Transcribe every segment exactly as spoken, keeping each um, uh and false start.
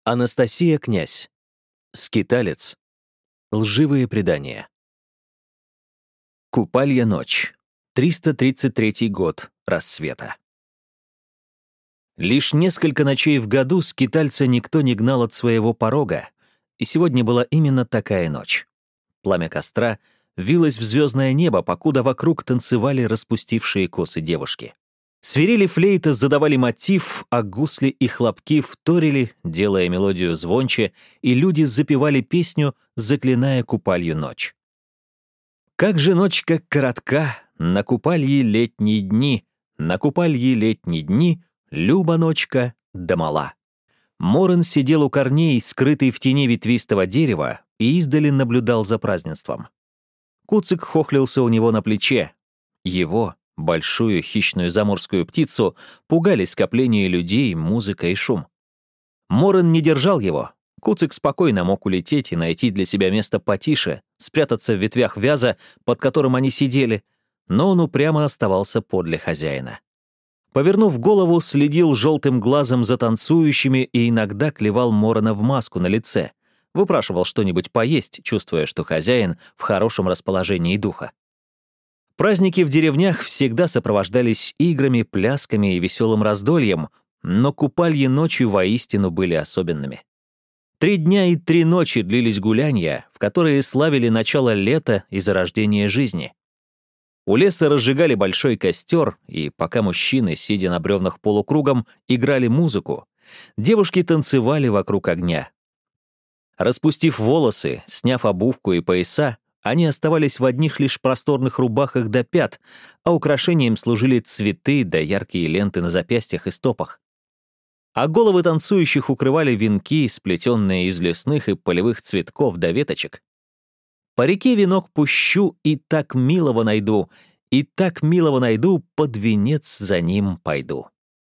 Анастасия Князь. Скиталец. Лживые предания. Купалья ночь. триста тридцать третий год рассвета. Лишь несколько ночей в году скитальца никто не гнал от своего порога, и сегодня была именно такая ночь. Пламя костра вилось в звездное небо, покуда вокруг танцевали распустившие косы девушки. Свирели флейта задавали мотив, а гусли и хлопки вторили, делая мелодию звонче, и люди запевали песню, заклиная купалью ночь. Как же ночь как коротка, на купалье летние дни, на купалье летние дни, люба ночка да мала. Моран сидел у корней, скрытый в тени ветвистого дерева, и издали наблюдал за празднеством. Куцик хохлился у него на плече. Его, большую хищную заморскую птицу, пугали скопления людей, музыка и шум. Моран не держал его. Куцик спокойно мог улететь и найти для себя место потише, спрятаться в ветвях вяза, под которым они сидели, но он упрямо оставался подле хозяина. Повернув голову, следил желтым глазом за танцующими и иногда клевал Морана в маску на лице, выпрашивал что-нибудь поесть, чувствуя, что хозяин в хорошем расположении духа. Праздники в деревнях всегда сопровождались играми, плясками и веселым раздольем, но купальи ночью воистину были особенными. Три дня и три ночи длились гулянья, в которые славили начало лета и зарождение жизни. У леса разжигали большой костер, и пока мужчины, сидя на бревнах полукругом, играли музыку, девушки танцевали вокруг огня. Распустив волосы, сняв обувку и пояса, они оставались в одних лишь просторных рубахах до пят, а украшением служили цветы да яркие ленты на запястьях и стопах. А головы танцующих укрывали венки, сплетенные из лесных и полевых цветков до веточек. По реке венок пущу, и так милого найду, и так милого найду, под венец за ним пойду.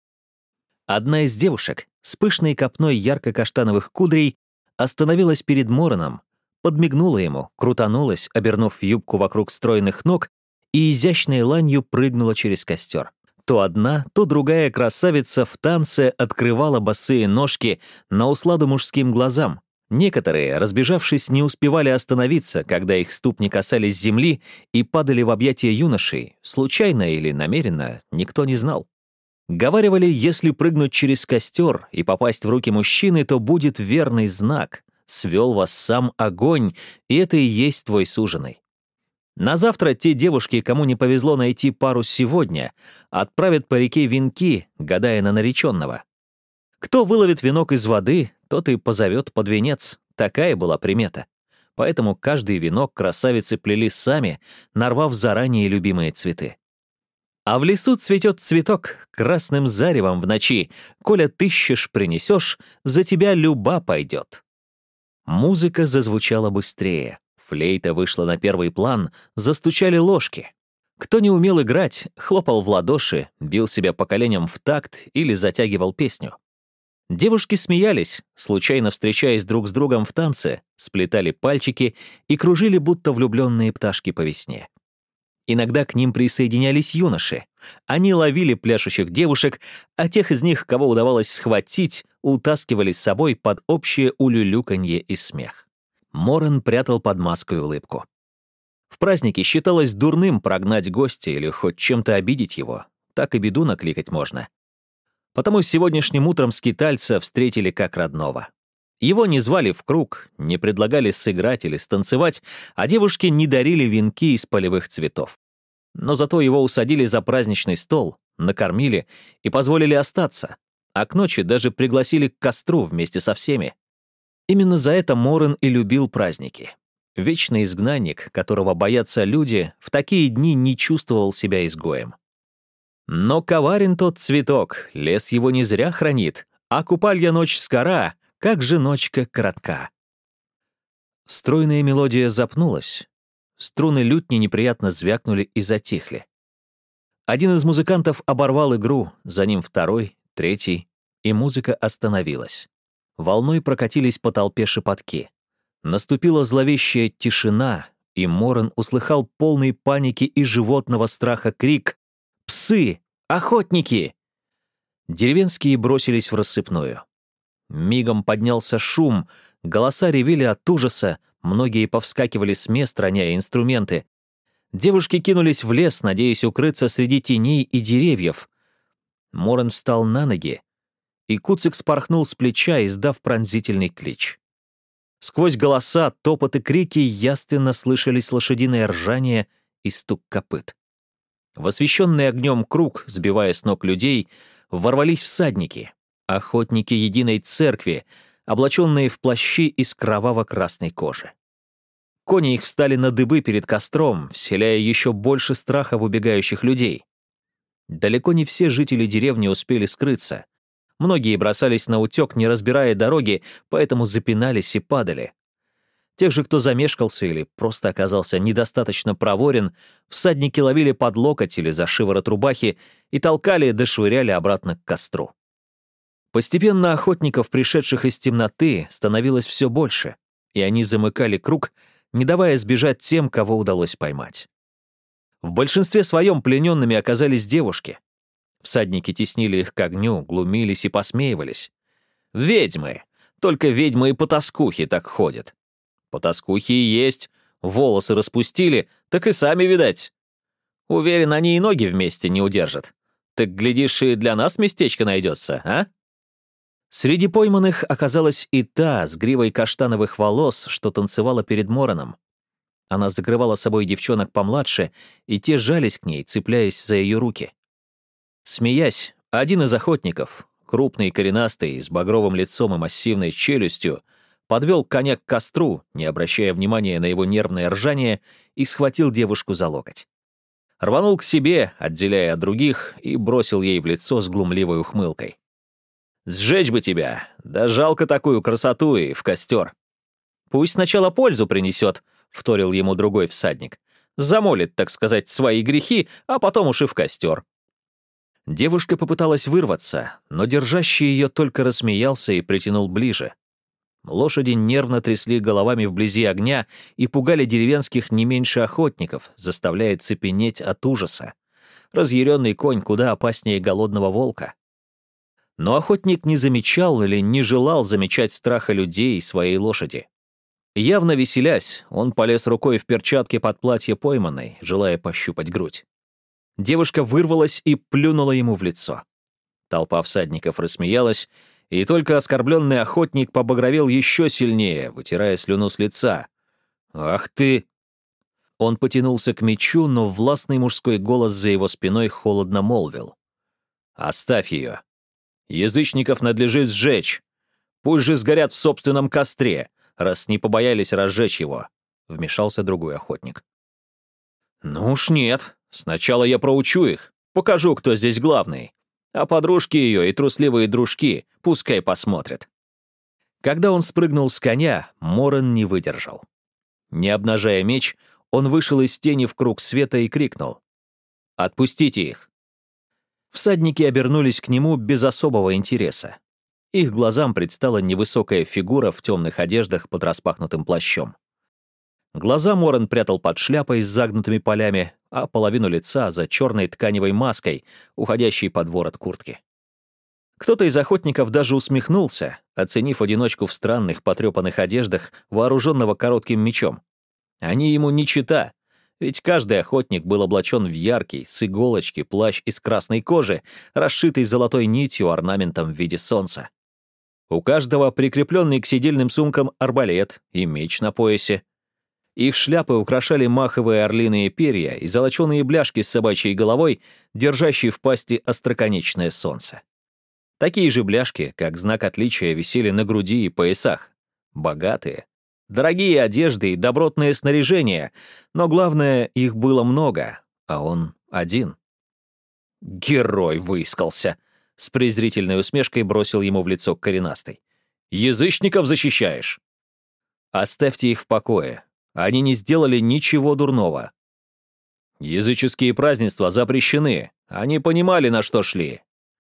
Одна из девушек с пышной копной ярко-каштановых кудрей остановилась перед Мораном, подмигнула ему, крутанулась, обернув юбку вокруг стройных ног, и изящной ланью прыгнула через костер. То одна, то другая красавица в танце открывала босые ножки на усладу мужским глазам. Некоторые, разбежавшись, не успевали остановиться, когда их ступни касались земли и падали в объятия юношей, случайно или намеренно, никто не знал. Говаривали, если прыгнуть через костер и попасть в руки мужчины, то будет верный знак. Свел вас сам огонь, и это и есть твой суженый. На завтра те девушки, кому не повезло найти пару сегодня, отправят по реке венки, гадая на нареченного. Кто выловит венок из воды, тот и позовет под венец. Такая была примета. Поэтому каждый венок красавицы плели сами, нарвав заранее любимые цветы. А в лесу цветет цветок красным заревом в ночи. Коля тыщешь, принесешь, за тебя люба пойдет. Музыка зазвучала быстрее. Флейта вышла на первый план, застучали ложки. Кто не умел играть, хлопал в ладоши, бил себя по коленям в такт или затягивал песню. Девушки смеялись, случайно встречаясь друг с другом в танце, сплетали пальчики и кружили, будто влюбленные пташки по весне. Иногда к ним присоединялись юноши. Они ловили пляшущих девушек, а тех из них, кого удавалось схватить, утаскивали с собой под общее улюлюканье и смех. Моран прятал под маской улыбку. В празднике считалось дурным прогнать гостя или хоть чем-то обидеть его. Так и беду накликать можно. Потому сегодняшним утром скитальца встретили как родного. Его не звали в круг, не предлагали сыграть или станцевать, а девушки не дарили венки из полевых цветов. Но зато его усадили за праздничный стол, накормили и позволили остаться, а к ночи даже пригласили к костру вместе со всеми. Именно за это Моран и любил праздники. Вечный изгнанник, которого боятся люди, в такие дни не чувствовал себя изгоем. Но коварен тот цветок, лес его не зря хранит, а купалья ночь скора, как же ночка коротка. Стройная мелодия запнулась. Струны лютни неприятно звякнули и затихли. Один из музыкантов оборвал игру, за ним второй, третий, и музыка остановилась. Волной прокатились по толпе шепотки. Наступила зловещая тишина, и Моран услыхал полный паники и животного страха крик «Псы! Охотники!». Деревенские бросились в рассыпную. Мигом поднялся шум, голоса ревели от ужаса, многие повскакивали с мест, роняя инструменты. Девушки кинулись в лес, надеясь укрыться среди теней и деревьев. Моран встал на ноги, и Куцик спорхнул с плеча, издав пронзительный клич. Сквозь голоса, топот и крики ясно слышались лошадиное ржание и стук копыт. В освещенный огнем круг, сбивая с ног людей, ворвались всадники, охотники единой церкви, облаченные в плащи из кроваво-красной кожи. Кони их встали на дыбы перед костром, вселяя еще больше страха в убегающих людей. Далеко не все жители деревни успели скрыться. Многие бросались на утек, не разбирая дороги, поэтому запинались и падали. Тех же, кто замешкался или просто оказался недостаточно проворен, всадники ловили под локоть или за шиворот рубахи и толкали да швыряли обратно к костру. Постепенно охотников, пришедших из темноты, становилось все больше, и они замыкали круг, не давая сбежать тем, кого удалось поймать. В большинстве своем плененными оказались девушки. Всадники теснили их к огню, глумились и посмеивались. Ведьмы! Только ведьмы и потаскухи так ходят. Потаскухи и есть, волосы распустили, так и сами, видать. Уверен, они и ноги вместе не удержат. Так, глядишь, и для нас местечко найдется, а? Среди пойманных оказалась и та с гривой каштановых волос, что танцевала перед Мораном. Она закрывала собой девчонок помладше, и те жались к ней, цепляясь за ее руки. Смеясь, один из охотников, крупный и коренастый, с багровым лицом и массивной челюстью, подвел коня к костру, не обращая внимания на его нервное ржание, и схватил девушку за локоть. Рванул к себе, отделяя от других, и бросил ей в лицо с глумливой ухмылкой. «Сжечь бы тебя! Да жалко такую красоту и в костер!» «Пусть сначала пользу принесет», — вторил ему другой всадник. «Замолит, так сказать, свои грехи, а потом уж и в костер». Девушка попыталась вырваться, но держащий ее только рассмеялся и притянул ближе. Лошади нервно трясли головами вблизи огня и пугали деревенских не меньше охотников, заставляя цепенеть от ужаса. Разъяренный конь куда опаснее голодного волка. Но охотник не замечал или не желал замечать страха людей и своей лошади. Явно веселясь, он полез рукой в перчатки под платье пойманной, желая пощупать грудь. Девушка вырвалась и плюнула ему в лицо. Толпа всадников рассмеялась, и только оскорбленный охотник побагровел еще сильнее, вытирая слюну с лица. «Ах ты!» Он потянулся к мечу, но властный мужской голос за его спиной холодно молвил. «Оставь ее. Язычников надлежит сжечь. Пусть же сгорят в собственном костре, раз не побоялись разжечь его», — вмешался другой охотник. «Ну уж нет. Сначала я проучу их, покажу, кто здесь главный. А подружки ее и трусливые дружки пускай посмотрят». Когда он спрыгнул с коня, Моран не выдержал. Не обнажая меч, он вышел из тени в круг света и крикнул: «Отпустите их!» Всадники обернулись к нему без особого интереса. Их глазам предстала невысокая фигура в темных одеждах под распахнутым плащом. Глаза Моран прятал под шляпой с загнутыми полями, а половину лица за черной тканевой маской, уходящей под ворот куртки. Кто-то из охотников даже усмехнулся, оценив одиночку в странных потрепанных одеждах, вооруженного коротким мечом. Они ему не чета, ведь каждый охотник был облачен в яркий, с иголочки, плащ из красной кожи, расшитый золотой нитью орнаментом в виде солнца. У каждого прикрепленный к седельным сумкам арбалет и меч на поясе. Их шляпы украшали маховые орлиные перья и золоченые бляшки с собачьей головой, держащие в пасти остроконечное солнце. Такие же бляшки, как знак отличия, висели на груди и поясах. Богатые. Дорогие одежды и добротное снаряжение, но главное, их было много, а он один. «Герой выискался!» — с презрительной усмешкой бросил ему в лицо коренастый. «Язычников защищаешь!» «Оставьте их в покое. Они не сделали ничего дурного. Языческие празднества запрещены. Они понимали, на что шли».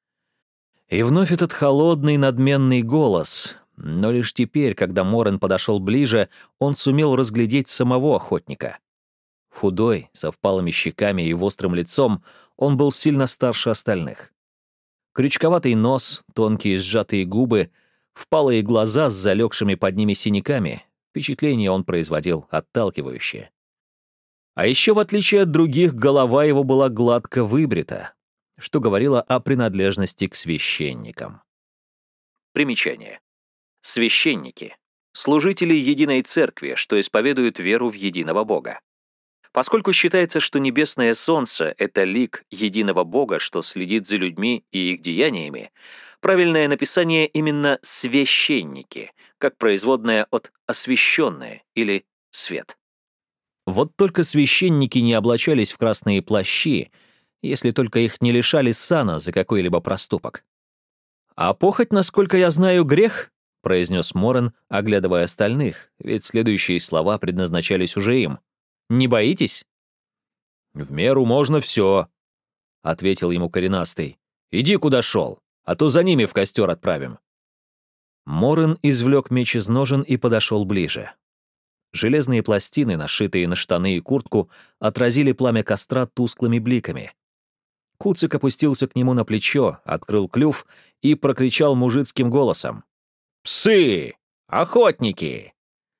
И вновь этот холодный, надменный голос. Но лишь теперь, когда Моран подошел ближе, он сумел разглядеть самого охотника. Худой, со впалыми щеками и острым лицом, он был сильно старше остальных. Крючковатый нос, тонкие сжатые губы, Впалые глаза с залегшими под ними синяками. Впечатление он производил отталкивающее. А еще, в отличие от других, голова его была гладко выбрита, что говорило о принадлежности к священникам. Примечание. Священники — служители единой церкви, что исповедуют веру в единого Бога. Поскольку считается, что небесное солнце — это лик единого Бога, что следит за людьми и их деяниями, правильное написание именно «священники», как производное от «освященные» или «свет». Вот только священники не облачались в красные плащи, если только их не лишали сана за какой-либо проступок. «А похоть, насколько я знаю, грех», — произнес Морен, оглядывая остальных, ведь следующие слова предназначались уже им. «Не боитесь?» «В меру можно все», — ответил ему коренастый. «Иди, куда шел, а то за ними в костер отправим». Морен извлек меч из ножен и подошел ближе. Железные пластины, нашитые на штаны и куртку, отразили пламя костра тусклыми бликами. Куцик опустился к нему на плечо, открыл клюв и прокричал мужицким голосом. «Псы! Охотники!»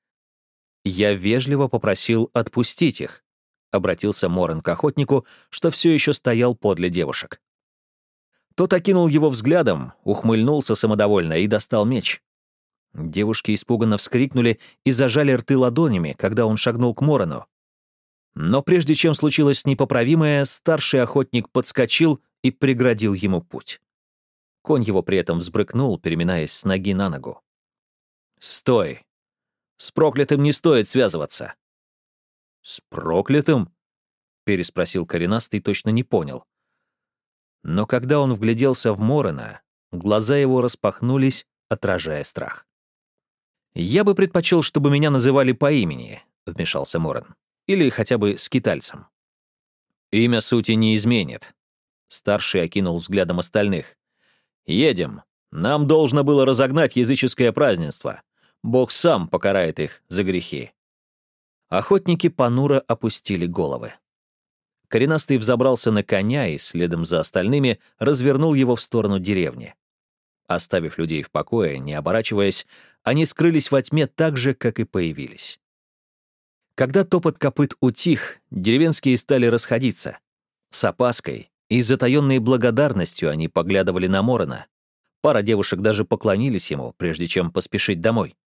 Я вежливо попросил отпустить их, обратился Морен к охотнику, что все еще стоял подле девушек. Тот окинул его взглядом, ухмыльнулся самодовольно и достал меч. Девушки испуганно вскрикнули и зажали рты ладонями, когда он шагнул к Морену. Но прежде чем случилось непоправимое, старший охотник подскочил и преградил ему путь. Конь его при этом взбрыкнул, переминаясь с ноги на ногу. «Стой! С проклятым не стоит связываться!» «С проклятым?» — переспросил коренастый, точно не понял. Но когда он вгляделся в Морена, глаза его распахнулись, отражая страх. «Я бы предпочел, чтобы меня называли по имени», — вмешался Морен. «Или хотя бы скитальцем». «Имя сути не изменит», — старший окинул взглядом остальных. «Едем. Нам должно было разогнать языческое празднество. Бог сам покарает их за грехи». Охотники понуро опустили головы. Коренастый взобрался на коня и, следом за остальными, развернул его в сторону деревни. Оставив людей в покое, не оборачиваясь, они скрылись во тьме так же, как и появились. Когда топот копыт утих, деревенские стали расходиться. С опаской и затаенной благодарностью они поглядывали на Морена. Пара девушек даже поклонились ему, прежде чем поспешить домой.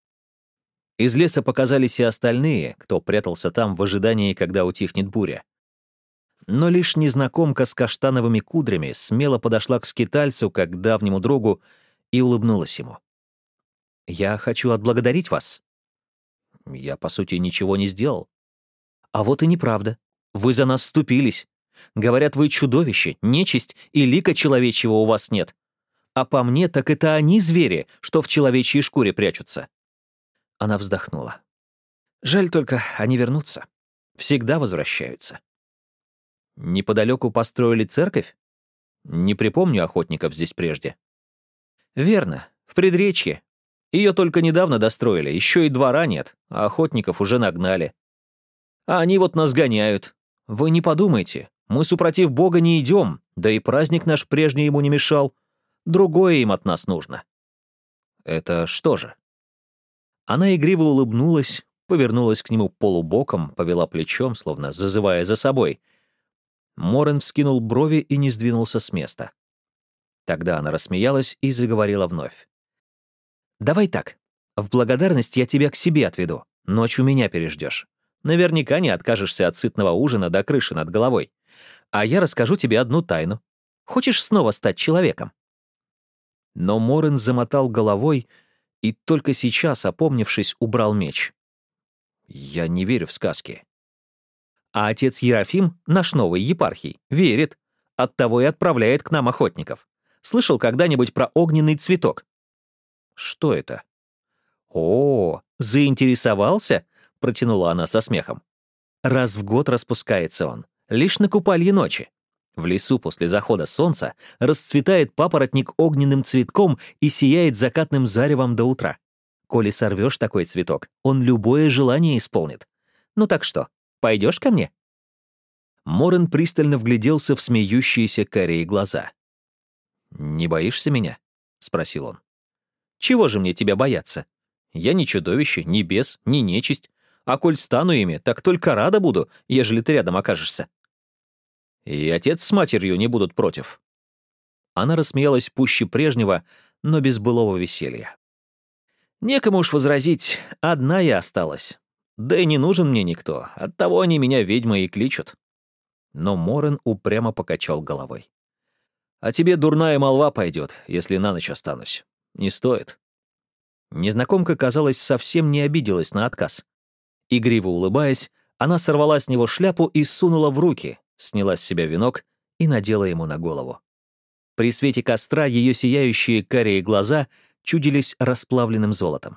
Из леса показались и остальные, кто прятался там в ожидании, когда утихнет буря. Но лишь незнакомка с каштановыми кудрями смело подошла к скитальцу, как к давнему другу, и улыбнулась ему. «Я хочу отблагодарить вас». «Я, по сути, ничего не сделал». «А вот и неправда. Вы за нас вступились. Говорят, вы чудовище, нечисть и лика человечьего у вас нет. А по мне, так это они звери, что в человечьей шкуре прячутся». Она вздохнула. «Жаль только, они вернутся. Всегда возвращаются». «Неподалеку построили церковь? Не припомню охотников здесь прежде». «Верно, в Предречье. Ее только недавно достроили, еще и двора нет, а охотников уже нагнали. А они вот нас гоняют. Вы не подумайте, мы супротив Бога не идем, да и праздник наш прежний ему не мешал. Другое им от нас нужно». «Это что же?» Она игриво улыбнулась, повернулась к нему полубоком, повела плечом, словно зазывая за собой. Морен вскинул брови и не сдвинулся с места. Тогда она рассмеялась и заговорила вновь. «Давай так. В благодарность я тебя к себе отведу. Ночью меня переждешь. Наверняка не откажешься от сытного ужина до крыши над головой. А я расскажу тебе одну тайну. Хочешь снова стать человеком?» Но Морен замотал головой и только сейчас, опомнившись, убрал меч. «Я не верю в сказки». А отец Ерофим, наш новый епархий, верит. Оттого и отправляет к нам охотников. Слышал когда-нибудь про огненный цветок? Что это? О, заинтересовался? Протянула она со смехом. Раз в год распускается он, лишь на купалье ночи. В лесу после захода солнца расцветает папоротник огненным цветком и сияет закатным заревом до утра. Коли сорвешь такой цветок, он любое желание исполнит. Ну так что, пойдешь ко мне?» Морен пристально вгляделся в смеющиеся карие глаза. «Не боишься меня?» — спросил он. Чего же мне тебя бояться? Я ни чудовище, ни бес, ни нечисть. А коль стану ими, так только рада буду, ежели ты рядом окажешься. И отец с матерью не будут против». Она рассмеялась пуще прежнего, но без былого веселья. «Некому уж возразить, одна я осталась. Да и не нужен мне никто, оттого они меня ведьмой и кличут». Но Морен упрямо покачал головой. «А тебе дурная молва пойдет, если на ночь останусь. Не стоит». Незнакомка, казалось, совсем не обиделась на отказ. Игриво улыбаясь, она сорвала с него шляпу и сунула в руки, сняла с себя венок и надела ему на голову. При свете костра ее сияющие карие глаза чудились расплавленным золотом.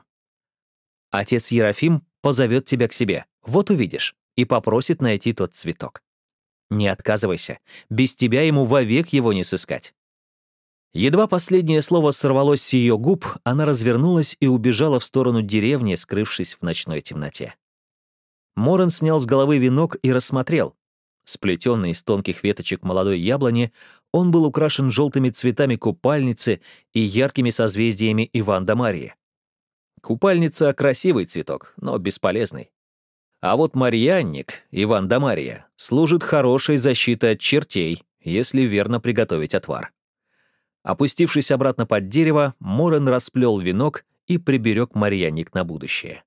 «Отец Ерофим позовет тебя к себе, вот увидишь, и попросит найти тот цветок. Не отказывайся, без тебя ему вовек его не сыскать». Едва последнее слово сорвалось с ее губ, она развернулась и убежала в сторону деревни, скрывшись в ночной темноте. Морен снял с головы венок и рассмотрел. Сплетенный из тонких веточек молодой яблони, он был украшен желтыми цветами купальницы и яркими созвездиями Иван да Марьи. Купальница — красивый цветок, но бесполезный. А вот марьянник, Иван да Марья, служит хорошей защитой от чертей, если верно приготовить отвар. Опустившись обратно под дерево, Морен расплел венок и приберег марьянник на будущее.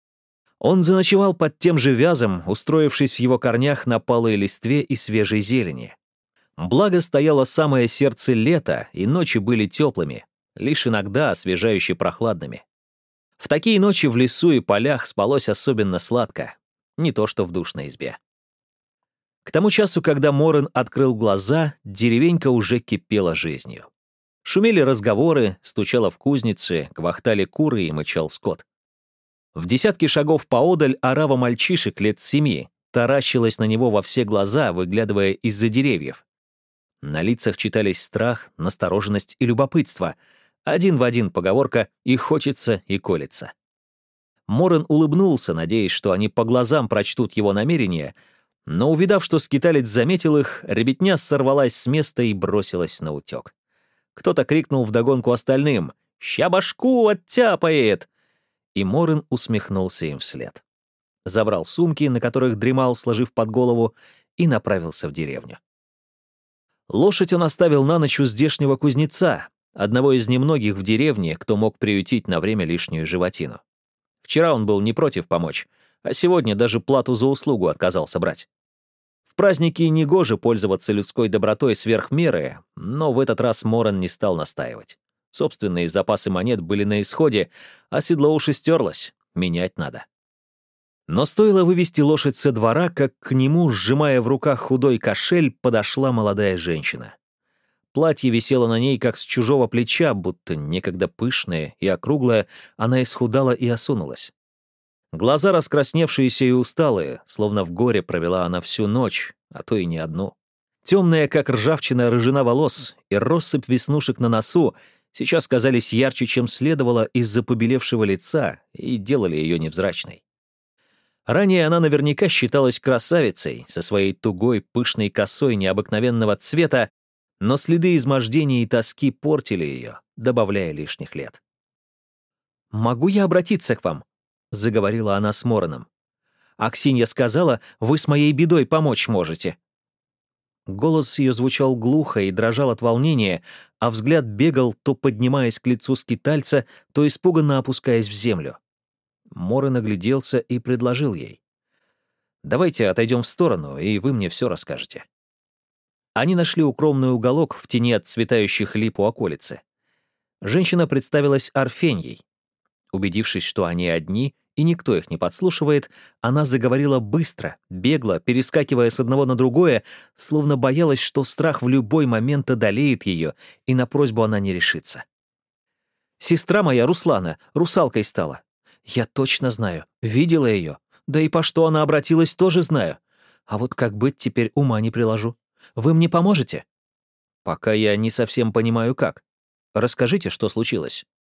Он заночевал под тем же вязом, устроившись в его корнях на палой листве и свежей зелени. Благо стояло самое сердце лета, и ночи были теплыми, лишь иногда освежающе прохладными. В такие ночи в лесу и полях спалось особенно сладко, не то что в душной избе. К тому часу, когда Морен открыл глаза, деревенька уже кипела жизнью. Шумели разговоры, стучало в кузнице, квахтали куры и мычал скот. В десятке шагов поодаль орава мальчишек лет семи таращилась на него во все глаза, выглядывая из-за деревьев. На лицах читались страх, настороженность и любопытство. Один в один поговорка «и хочется, и колется». Морен улыбнулся, надеясь, что они по глазам прочтут его намерения, но, увидав, что скиталец заметил их, ребятня сорвалась с места и бросилась на утек. Кто-то крикнул вдогонку остальным «Ща башку оттяпает!» И Морен усмехнулся им вслед. Забрал сумки, на которых дремал, сложив под голову, и направился в деревню. Лошадь он оставил на ночь у здешнего кузнеца, одного из немногих в деревне, кто мог приютить на время лишнюю животину. Вчера он был не против помочь, а сегодня даже плату за услугу отказался брать. В праздники негоже пользоваться людской добротой сверх меры, но в этот раз Морен не стал настаивать. Собственные запасы монет были на исходе, а седло уж и стерлось, менять надо. Но стоило вывести лошадь со двора, как к нему, сжимая в руках худой кошель, подошла молодая женщина. Платье висело на ней, как с чужого плеча, будто некогда пышное и округлое, она исхудала и осунулась. Глаза раскрасневшиеся и усталые, словно в горе провела она всю ночь, а то и не одну. Темная, как ржавчина, рыжина волос и россыпь веснушек на носу сейчас казались ярче, чем следовало из-за побелевшего лица, и делали ее невзрачной. Ранее она наверняка считалась красавицей, со своей тугой, пышной косой необыкновенного цвета, но следы измождения и тоски портили ее, добавляя лишних лет. «Могу я обратиться к вам?» — заговорила она с Мореном. «Аксинья сказала, вы с моей бедой помочь можете». Голос ее звучал глухо и дрожал от волнения, а взгляд бегал, то поднимаясь к лицу скитальца, то испуганно опускаясь в землю. Морен огляделся и предложил ей: «Давайте отойдем в сторону, и вы мне все расскажете». Они нашли укромный уголок в тени от цветающих лип у околицы. Женщина представилась Арфеньей. Убедившись, что они одни и никто их не подслушивает, она заговорила быстро, бегло, перескакивая с одного на другое, словно боялась, что страх в любой момент одолеет ее, и на просьбу она не решится. «Сестра моя, Руслана, русалкой стала. Я точно знаю, видела ее, да и по что она обратилась, тоже знаю. А вот как быть, теперь ума не приложу. Вы мне поможете?» «Пока я не совсем понимаю, как. Расскажите, что случилось».